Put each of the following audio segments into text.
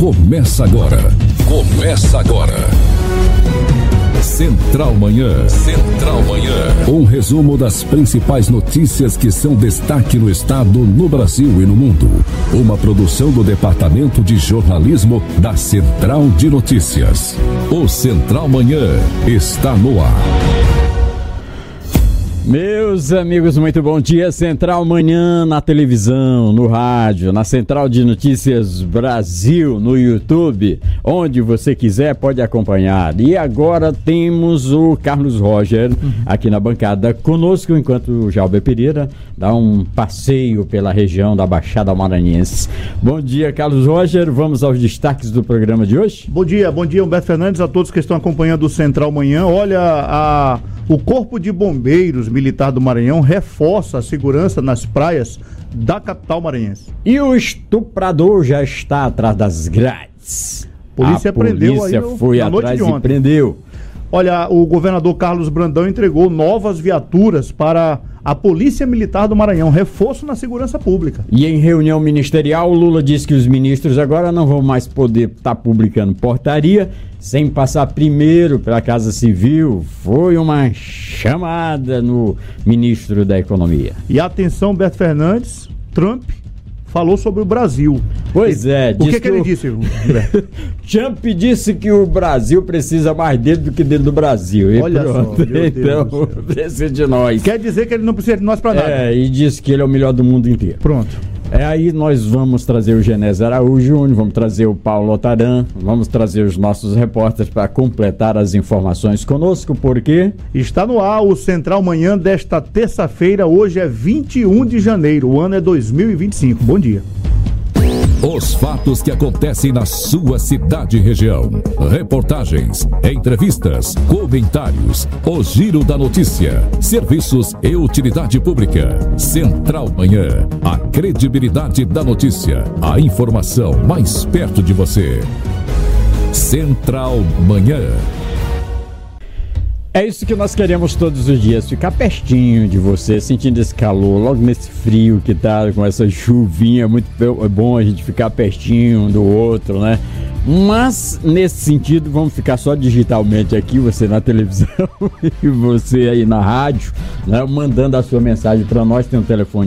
Começa agora. Central Manhã. Central Manhã. Um resumo das principais notícias que são destaque no estado, no Brasil e no mundo. Uma produção do Departamento de Jornalismo da Central de Notícias. O Central Manhã está no ar. Meus amigos, muito bom dia. Central Manhã na televisão, no rádio, na Central de Notícias Brasil, no YouTube, onde você quiser pode acompanhar. E agora temos o Carlos Roger aqui na bancada conosco, enquanto o Jalber Pereira dá um passeio pela região da Baixada Maranhense. Bom dia, Carlos Roger. Vamos aos destaques do programa de hoje? Bom dia, Humberto Fernandes, a todos que estão acompanhando o Central Manhã. Olha, o Corpo de Bombeiros Militar do Maranhão reforça a segurança nas praias da capital maranhense. E o estuprador já está atrás das grades. Polícia foi atrás e prendeu. Olha, o governador Carlos Brandão entregou novas viaturas para a Polícia Militar do Maranhão, reforço na segurança pública. E em reunião ministerial, o Lula disse que os ministros agora não vão mais poder estar publicando portaria sem passar primeiro pela Casa Civil. Foi uma chamada no ministro da Economia. E atenção, Humberto Fernandes, Trump falou sobre o Brasil. Pois é. O que ele disse? Trump disse que o Brasil precisa mais dele do que dele do Brasil. E olha pronto. Só, meu então, Deus. precisa de nós. Quer dizer que ele não precisa de nós para nada. E disse que ele é o melhor do mundo inteiro. Pronto. Aí nós vamos trazer o Genésio Araújo Júnior, vamos trazer o Paulo Otaran, vamos trazer os nossos repórteres para completar as informações conosco, porque está no ar o Central Manhã desta terça-feira. Hoje é 21 de janeiro, o ano é 2025. Bom dia. Os fatos que acontecem na sua cidade e região. Reportagens, entrevistas, comentários, o giro da notícia, serviços e utilidade pública. Central Manhã, a credibilidade da notícia, a informação mais perto de você. Central Manhã. É isso que nós queremos todos os dias, ficar pertinho de você, sentindo esse calor, logo nesse frio que tá, com essa chuvinha, muito bom a gente ficar pertinho um do outro, né? Mas, nesse sentido, vamos ficar só digitalmente aqui, você na televisão e você aí na rádio, né, mandando a sua mensagem para nós. Tem o telefone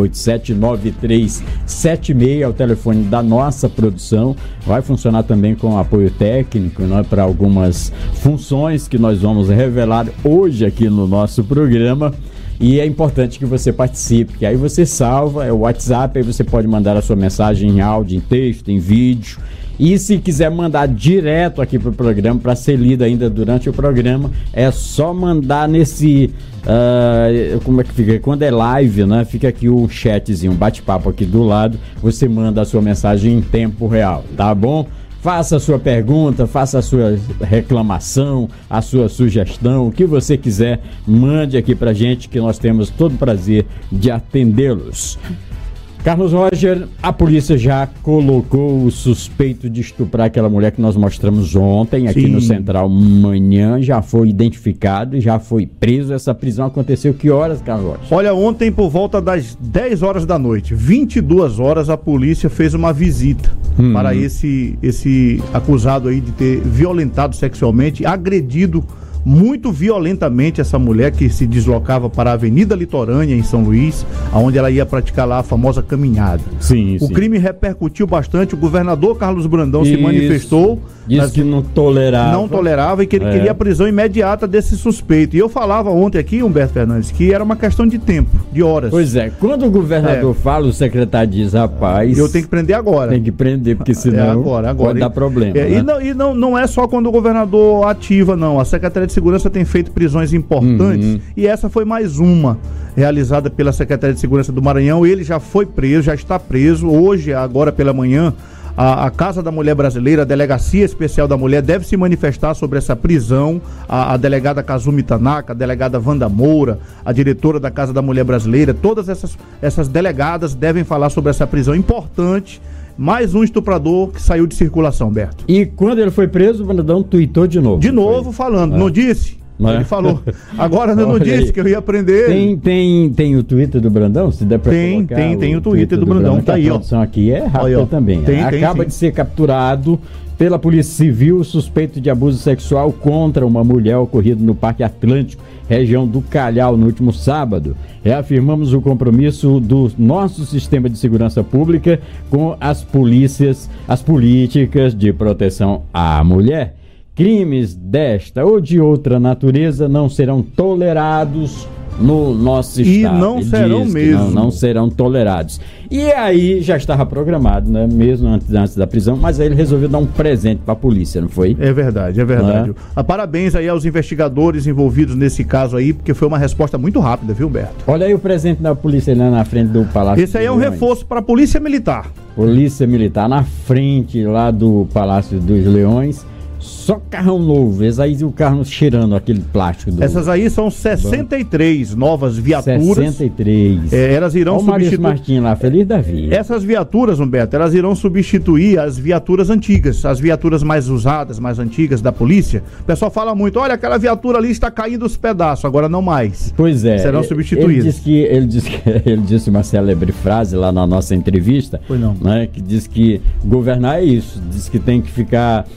8187-9376, é o telefone da nossa produção. Vai funcionar também com apoio técnico, né, para algumas funções que nós vamos revelar hoje aqui no nosso programa. E é importante que você participe, que aí você salva, é o WhatsApp, aí você pode mandar a sua mensagem em áudio, em texto, em vídeo. E se quiser mandar direto aqui pro programa, para ser lido ainda durante o programa, é só mandar nesse... como é que fica? Quando é live, né? Fica aqui o chatzinho, um bate-papo aqui do lado. Você manda a sua mensagem em tempo real, tá bom? Faça a sua pergunta, faça a sua reclamação, a sua sugestão, o que você quiser, mande aqui pra gente, que nós temos todo o prazer de atendê-los. Carlos Roger, a polícia já colocou o suspeito de estuprar aquela mulher que nós mostramos ontem aqui no Central Manhã, já foi identificado e já foi preso. Essa prisão aconteceu que horas, Carlos Roger? Olha, ontem por volta das 10 horas da noite, 22 horas, a polícia fez uma visita para esse acusado aí de ter violentado sexualmente, agredido muito violentamente essa mulher que se deslocava para a Avenida Litorânea, em São Luís, onde ela ia praticar lá a famosa caminhada. O crime repercutiu bastante, o governador Carlos Brandão se manifestou. Disse que não tolerava e que ele queria a prisão imediata desse suspeito. E eu falava ontem aqui, Humberto Fernandes, que era uma questão de tempo, de horas. Pois é, quando o governador fala, o secretário diz, rapaz... eu tenho que prender agora. Tem que prender, porque senão pode dar problema. E não é só quando o governador ativa, não. A Secretaria de Segurança tem feito prisões importantes e essa foi mais uma realizada pela Secretaria de Segurança do Maranhão. Ele já foi preso, já está preso. Hoje, agora pela manhã, a Casa da Mulher Brasileira, a Delegacia Especial da Mulher, deve se manifestar sobre essa prisão. A delegada Kazumi Tanaka, a delegada Wanda Moura, a diretora da Casa da Mulher Brasileira, todas essas delegadas devem falar sobre essa prisão importante. Mais um estuprador que saiu de circulação, Berto. E quando ele foi preso, o Brandão tuitou de novo. Falando, não disse? Ele falou. Agora eu não disse que eu ia aprender. Tem o Twitter do Brandão? Se der pra colocar tem o Twitter do Brandão. Tá aí, ó. A produção aqui é rápida também. Acaba de ser capturado pela Polícia Civil suspeito de abuso sexual contra uma mulher ocorrido no Parque Atlântico, região do Calhau, no último sábado. Reafirmamos o compromisso do nosso sistema de segurança pública com as políticas de proteção à mulher. Crimes desta ou de outra natureza não serão tolerados no nosso estado. E não serão mesmo. Não serão tolerados. E aí já estava programado, né? Mesmo antes da prisão, mas aí ele resolveu dar um presente para a polícia, não foi? É verdade. Parabéns aí aos investigadores envolvidos nesse caso aí, porque foi uma resposta muito rápida, viu, Humberto? Olha aí o presente da polícia lá na frente do Palácio. Esse aí é um reforço para a Polícia Militar. Polícia Militar na frente lá do Palácio dos Leões. Só carrão novo, esses aí o carro cheirando aquele plástico. Essas aí são 63 novas viaturas. 63. Elas irão substituir. Martins lá, feliz da vida. Essas viaturas, Humberto, elas irão substituir as viaturas antigas, as viaturas mais usadas, mais antigas da polícia. O pessoal fala muito, olha, aquela viatura ali está caindo os pedaços, agora não mais. Pois é. Serão substituídas. Ele disse uma célebre frase lá na nossa entrevista. Pois não. Né, que diz que governar é isso, diz que tem que ficar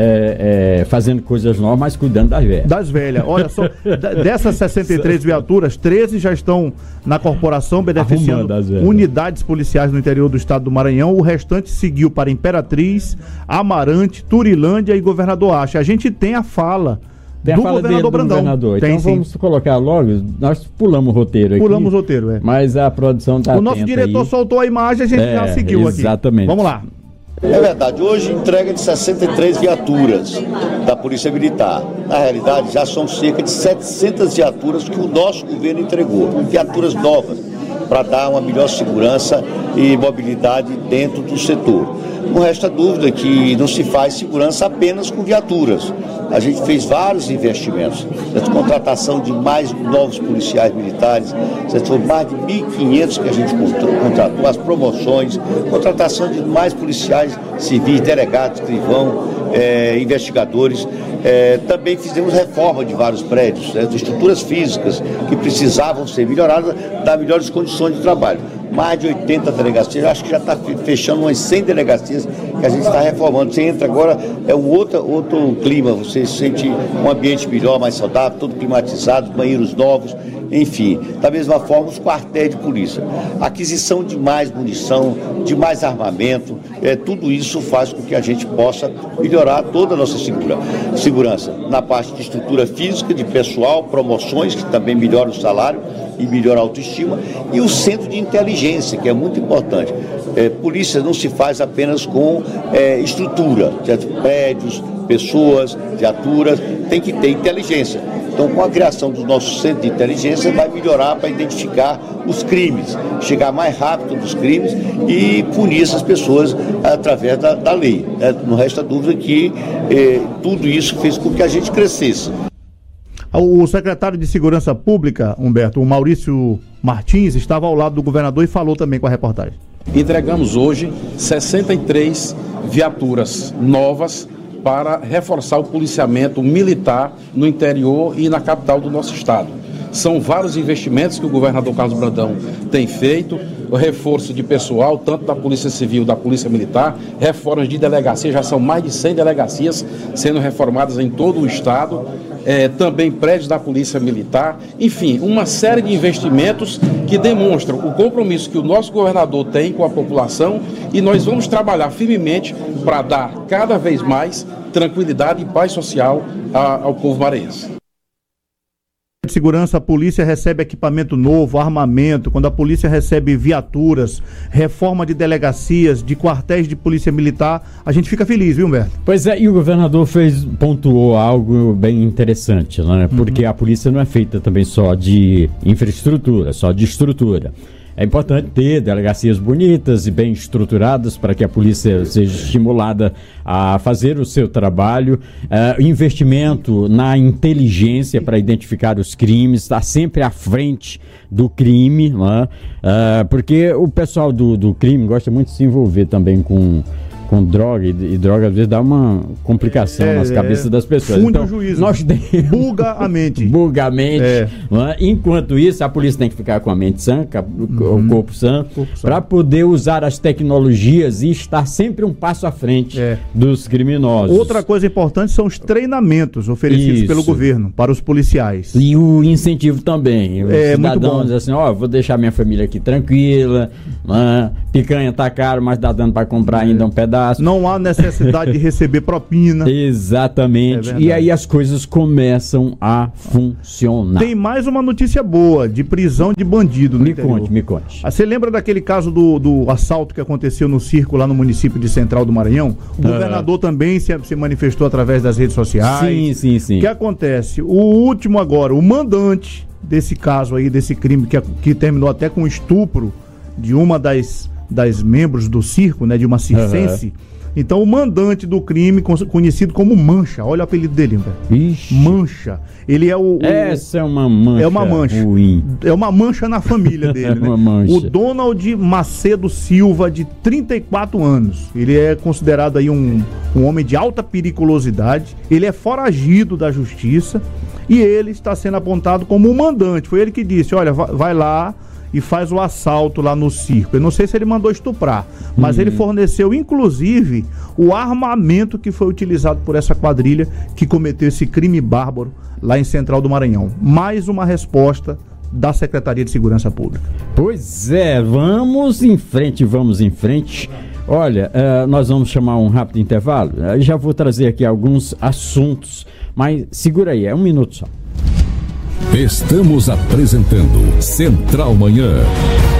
fazendo coisas novas, mas cuidando das velhas. Das velhas. Olha só, dessas 63 viaturas, 13 já estão na corporação beneficiando unidades policiais no interior do estado do Maranhão. O restante seguiu para Imperatriz, Amarante, Turilândia e Governador Acha. A gente tem a fala do governador Brandão. Então vamos colocar logo, nós pulamos o roteiro aqui. Pulamos o roteiro, Mas a produção está O nosso diretor aí soltou a imagem, a gente já seguiu aqui. Exatamente. Vamos lá. É verdade, hoje entrega de 63 viaturas da Polícia Militar. Na realidade, já são cerca de 700 viaturas que o nosso governo entregou. Viaturas novas, para dar uma melhor segurança e mobilidade dentro do setor. Não resta dúvida que não se faz segurança apenas com viaturas. A gente fez vários investimentos, contratação de mais novos policiais militares, foram mais de 1.500 que a gente contratou, as promoções, contratação de mais policiais civis, delegados, escrivão, investigadores. Também fizemos reforma de vários prédios, de estruturas físicas que precisavam ser melhoradas, dar melhores condições de trabalho. Mais de 80 delegacias, acho que já está fechando umas 100 delegacias que a gente está reformando. Você entra agora, é um outro clima, você sente um ambiente melhor, mais saudável, todo climatizado, banheiros novos, enfim. Da mesma forma, os quartéis de polícia. Aquisição de mais munição, de mais armamento, tudo isso faz com que a gente possa melhorar toda a nossa segurança. Na parte de estrutura física, de pessoal, promoções, que também melhoram o salário e melhora a autoestima, e o centro de inteligência, que é muito importante. Polícia não se faz apenas com estrutura, prédios, pessoas, viaturas, tem que ter inteligência. Então, com a criação do nosso centro de inteligência, vai melhorar para identificar os crimes, chegar mais rápido nos crimes e punir essas pessoas através da lei. Não resta dúvida que tudo isso fez com que a gente crescesse. O secretário de Segurança Pública, Humberto, o Maurício Martins, estava ao lado do governador e falou também com a reportagem. Entregamos hoje 63 viaturas novas para reforçar o policiamento militar no interior e na capital do nosso estado. São vários investimentos que o governador Carlos Brandão tem feito, o reforço de pessoal, tanto da Polícia Civil, da Polícia Militar, reformas de delegacias, já são mais de 100 delegacias sendo reformadas em todo o estado, também prédios da Polícia Militar, enfim, uma série de investimentos que demonstram o compromisso que o nosso governador tem com a população, e nós vamos trabalhar firmemente para dar cada vez mais tranquilidade e paz social ao povo maranhense. De segurança, a polícia recebe equipamento novo, armamento, quando a polícia recebe viaturas, reforma de delegacias, de quartéis de polícia militar, a gente fica feliz, viu, Humberto? Pois é, e o governador pontuou algo bem interessante, né? Porque a polícia não é feita também só de infraestrutura, só de estrutura. É importante ter delegacias bonitas e bem estruturadas para que a polícia seja estimulada a fazer o seu trabalho, investimento na inteligência para identificar os crimes, estar sempre à frente do crime, né? Porque o pessoal do crime gosta muito de se envolver também com com droga, e droga às vezes dá uma complicação nas cabeças das pessoas. Funde então, o juízo. Nós temos... Buga a mente. Buga a mente. Enquanto isso, a polícia tem que ficar com a mente sã, o corpo sã, para poder usar as tecnologias e estar sempre um passo à frente dos criminosos. Outra coisa importante são os treinamentos oferecidos pelo governo para os policiais. E o incentivo também. Os cidadãos dizem assim, vou deixar minha família aqui tranquila, picanha tá caro, mas dá dando para comprar ainda um pedaço. Não há necessidade de receber propina. Exatamente. E aí as coisas começam a funcionar. Tem mais uma notícia boa de prisão de bandido no interior. Me conte. Você lembra daquele caso do assalto que aconteceu no circo lá no município de Central do Maranhão? O governador também se manifestou através das redes sociais. Sim. O que acontece? O último agora, o mandante desse caso aí, desse crime que terminou até com estupro de uma das membros do circo, né, de uma circense. Então o mandante do crime, conhecido como Mancha, olha o apelido dele, velho. Mancha. Ele é Essa é uma mancha. É uma mancha. Ruim. É uma mancha na família dele, né? Uma mancha. O Donald Macedo Silva, de 34 anos. Ele é considerado aí um homem de alta periculosidade. Ele é foragido da justiça e ele está sendo apontado como o mandante. Foi ele que disse, olha, vai lá e faz o assalto lá no circo. Eu não sei se ele mandou estuprar, mas ele forneceu, inclusive, o armamento que foi utilizado por essa quadrilha que cometeu esse crime bárbaro lá em Central do Maranhão. Mais uma resposta da Secretaria de Segurança Pública. Pois é, vamos em frente. Olha, nós vamos chamar um rápido intervalo. Eu já vou trazer aqui alguns assuntos, mas segura aí, 1 minuto só. Estamos apresentando Central Manhã.